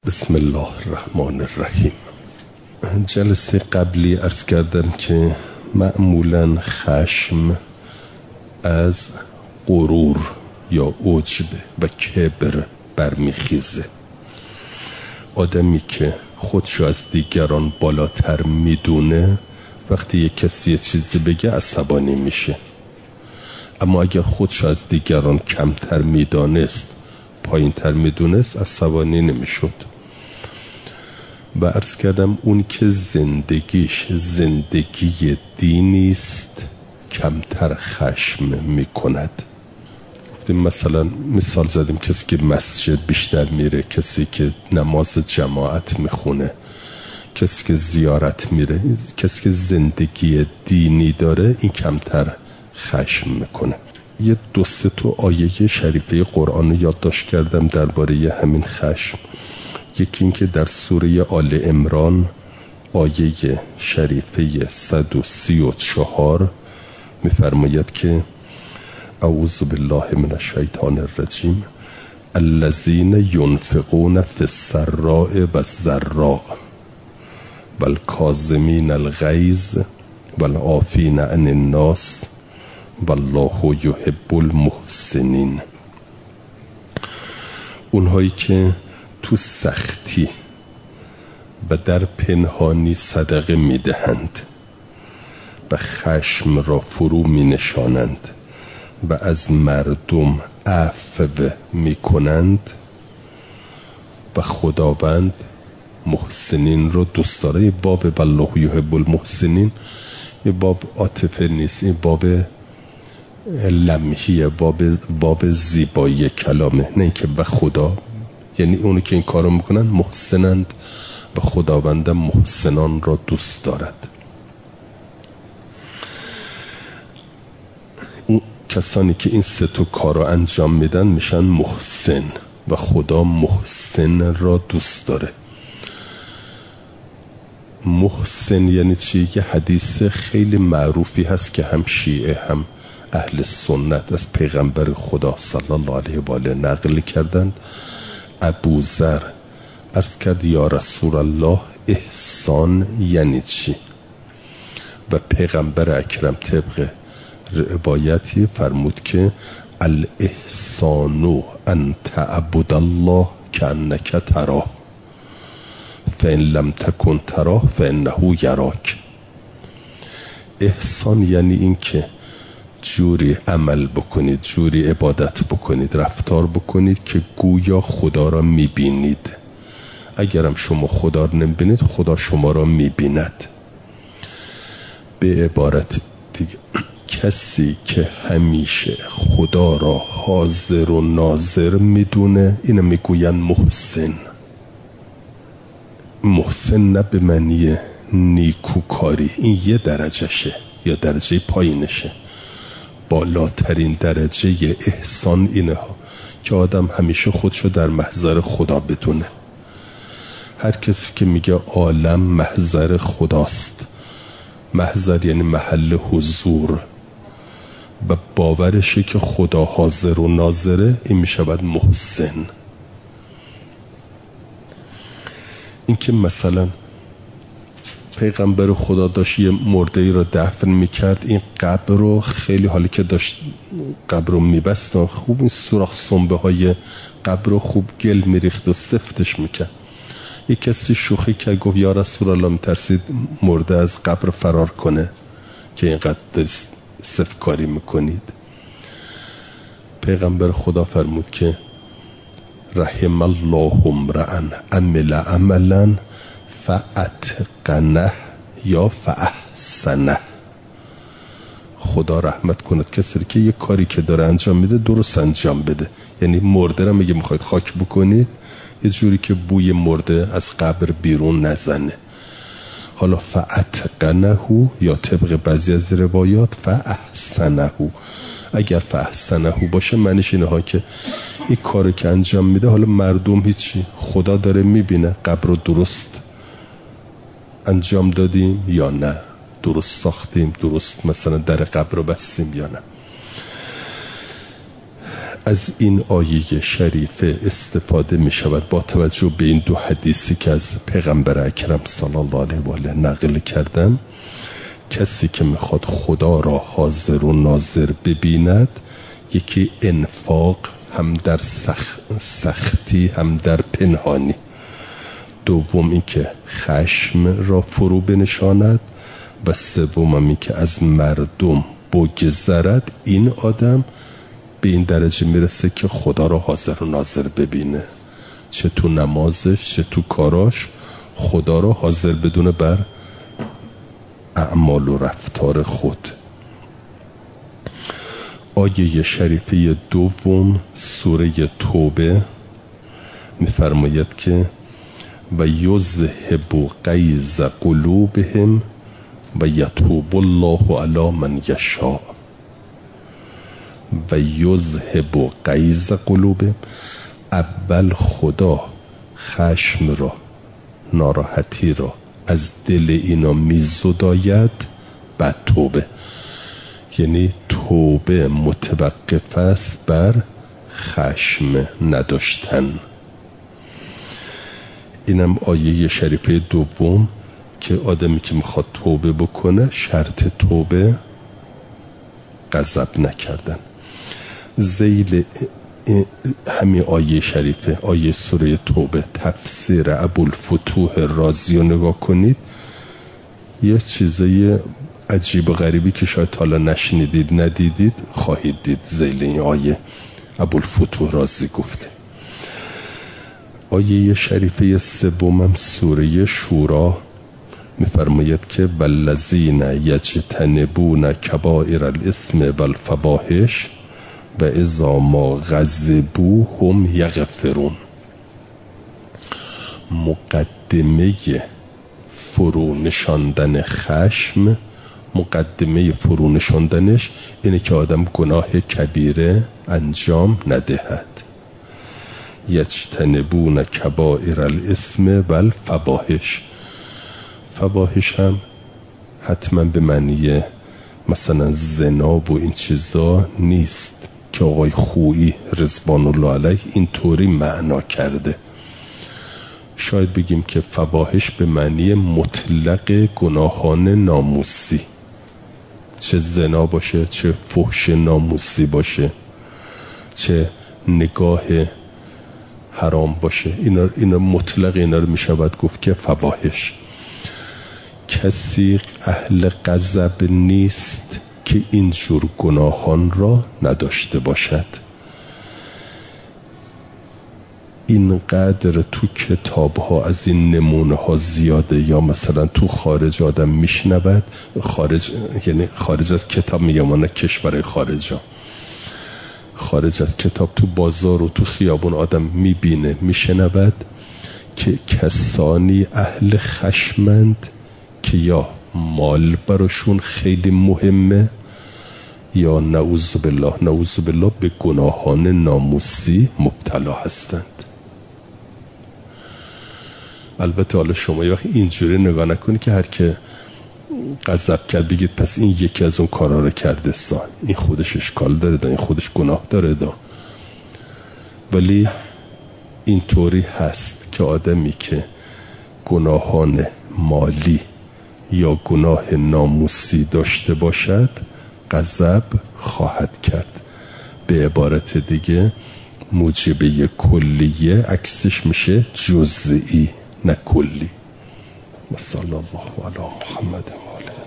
بسم الله الرحمن الرحیم. جلسه قبلی عرض کردم که معمولاً خشم از غرور یا عجب و کبر برمیخیزه. آدمی که خودشو از دیگران بالاتر میدونه وقتی یک کسی یه چیزی بگه عصبانی میشه، اما اگر خودشو از دیگران کمتر میدانست، پایینتر میدونست، عصبانی نمیشد. و عرض کردم اون که زندگیش زندگی دینی است کمتر خشم میکند. گفتیم مثلا مثال زدیم کسی که مسجد بیشتر میره، کسی که نماز جماعت میخونه، کسی که زیارت میره، کسی که زندگی دینی داره این کمتر خشم میکنه. یه 2-3 آیه شریفه قرآن یادداشت کردم درباره همین خشم. یکی این که در سوره آل عمران آیه شریفه 134 میفرماید که اعوذ بالله من الشیطان الرجیم الذین ینفقون فی السراء والضراء والکاظمین الغیظ والعافین عن الناس والله یحب المحسنین. اونهایی که تو سختی و در پنهانی صدقه میدهند و خشم را فرو می نشانند و از مردم عفو می کنند و خداوند محسنین رو دوست داره. یه باب والله یحب المحسنین یه باب عاطفه نیست، این باب لمحیه، باب زیبایی کلامه، نه اینکه به خدا، یعنی اونی که این کارو میکنن محسنند و خداوند محسنان را دوست دارد. اون کسانی که این 3 کارو انجام میدن میشن محسن و خدا محسن را دوست داره. محسن یعنی چی؟ یه حدیث خیلی معروفی هست که هم شیعه هم اهل سنت از پیغمبر خدا صلی الله علیه و آله نقل کردند. ابوذر عرض کرد یا رسول الله احسان یعنی چی؟ و پیغمبر اکرم طبق روایتی فرمود که الاحسان ان تعبد الله کانک تراه فان لم تکن تراه فانه یراک. احسان یعنی این که جوری عمل بکنید، جوری عبادت بکنید، رفتار بکنید که گویا خدا را میبینید. اگرم شما خدا را نمیبینید خدا شما را میبیند. به عبارت دیگه کسی که همیشه خدا را حاضر و ناظر میدونه اینو میگوین محسن. محسن نه به معنی نیکوکاری، این یه درجهشه یا درجه پایینشه. بالاترین درجه احسان اینه که آدم همیشه خودشو در محضر خدا بدونه. هر کسی که میگه عالم محضر خداست، محضر یعنی محل حضور، و باورشه که خدا حاضر و ناظره، این میشود محسن. این که مثلا پیغمبر خدا داشت یه مرده ای رو دفن میکرد، این قبر رو خیلی حالی که داشت قبر رو میبست خوب این سوراخ سنبه های قبر رو خوب گل میریخت و سفتش میکرد. یک کسی شوخی که گفت یا رسول الله میترسید مرده از قبر فرار کنه که اینقدر دارید سفت کاری میکنید؟ پیغمبر خدا فرمود که رحم الله امرأ عمل عملا فاتقنه یا فاحسنه. خدا رحمت کند کسی که یه کاری که داره انجام میده درست انجام بده. یعنی مرده رو میگه میخواید خاک بکنید یه جوری که بوی مرده از قبر بیرون نزنه. حالا فاتقنه یا طبق بعضی از روایات فاحسنه. اگر فاحسنه باشه معنیش اینه ها که این کاری که انجام میده حالا مردم هیچی، خدا داره میبینه قبر رو درست انجام دادیم یا نه، درست ساختیم، درست مثلا در قبر رو بستیم یا نه. از این آیه شریفه استفاده می شود با توجه به این دو حدیثی که از پیغمبر اکرم صلی الله علیه و آله نقل کردم. کسی که میخواد خدا را حاضر و ناظر ببیند، یکی انفاق، هم در سختی هم در پنهانی. دوم این که خشم را فرو بنشاند و سوم این که از مردم بگذرد. این آدم به این درجه میرسه که خدا را حاضر و ناظر ببینه، چه تو نمازش چه تو کاراش خدا را حاضر بدونه بر اعمال و رفتار خود. آیه شریفه دوم سوره توبه میفرماید که و یذهب غیظ قلوبهم و یتوب الله علی من یشاء. و یذهب غیظ قلوبهم، اول خدا خشم را، ناراحتی را از دل اینا میزداید، بعد توبه. یعنی توبه متوقف است بر خشم نداشتن. اینم آیه شریفه دوم که آدمی که میخواد توبه بکنه شرط توبه غضب نکردن. ذیل همین آیه شریفه، آیه سوره توبه، تفسیر ابوالفتوح رازی رو نگاه کنید، یه چیزای عجیب و غریبی که شاید حالا نشنیدید ندیدید خواهید دید. ذیل این آیه ابوالفتوح رازی گفته. آیه شریفه سومم سوره شورا میفرماید که والذین یجتنبون کبائر الاسم والفواحش و اذا ما غضبوا هم یغفرون. مقدمه فرو نشاندن خشم، مقدمه فرو نشاندنش اینه که آدم گناه کبیره انجام ندهد. یجتنبون کبائر الاسم والفواحش. فواحش هم حتما به معنی مثلا زنا و این چیزا نیست که آقای خویی رضوان الله علیه اینطوری معنا کرده. شاید بگیم که فواحش به معنی مطلق گناهان ناموسی، چه زنا باشه، چه فحش ناموسی باشه، چه نگاه حرام باشه، اینا مطلق اینا رو میشود گفت که فواحش. کسی اهل غضب نیست که اینجور گناهان را نداشته باشد. اینقدر تو کتاب ها از این نمونه ها زیاده، یا مثلا تو خارج آدم میشنود، خارج یعنی خارج از کتاب میگم، نه کشور خارج ها، خارج از کتاب تو بازار و تو خیابون آدم میبینه میشنود که کسانی اهل خشمند که یا مال براشون خیلی مهمه یا نعوذ بالله به گناهان ناموسی مبتلا هستند. البته حالا شما یه وقت اینجوری نگاه نکنی که هر که غضب کرد بگید پس این یکی از اون کارا رو کرده، این خودش اشکال داره، این خودش گناه داره. ولی اینطوری هست که آدمی که گناهان مالی یا گناه ناموسی داشته باشد غضب خواهد کرد. به عبارت دیگه موجبه کلیه عکسش میشه جزئی نه کلی. صلی الله علی محمد و آله.